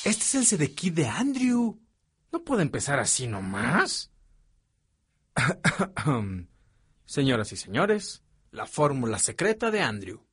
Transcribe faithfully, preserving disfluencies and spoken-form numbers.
Este es el Sedekit de Andrew. ¿No puede empezar así nomás? Señoras y señores, la fórmula secreta de Andrew.